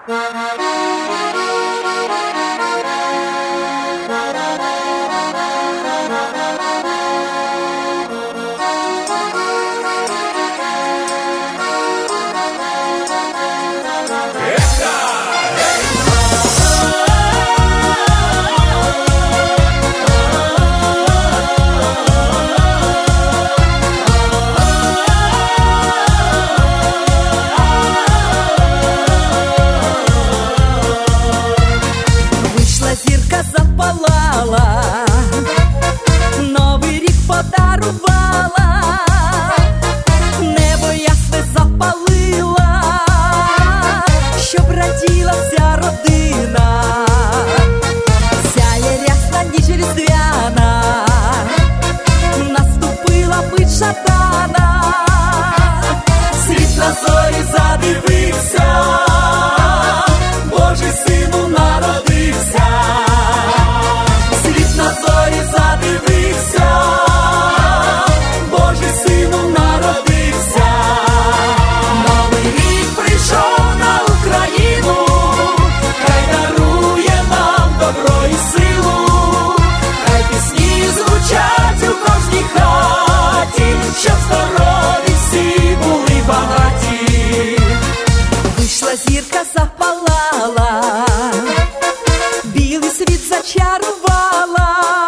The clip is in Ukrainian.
Зірка запалала, новий рік подарувала, небо ясне запалила, щоб раділа вся родина. Сяє рясна ніч різдвяна, наступила мить жадана, світ на зорі задивився, Божий сину народився. Світ на зорі задивився, Божий сину народився. Новий рік прийшов на Україну, хай дарує нам добро і силу, хай пісні звучать у кожній хаті, щоб здорові всі були багаті. Вийшла зірка, запалала, білий світ зачарувала,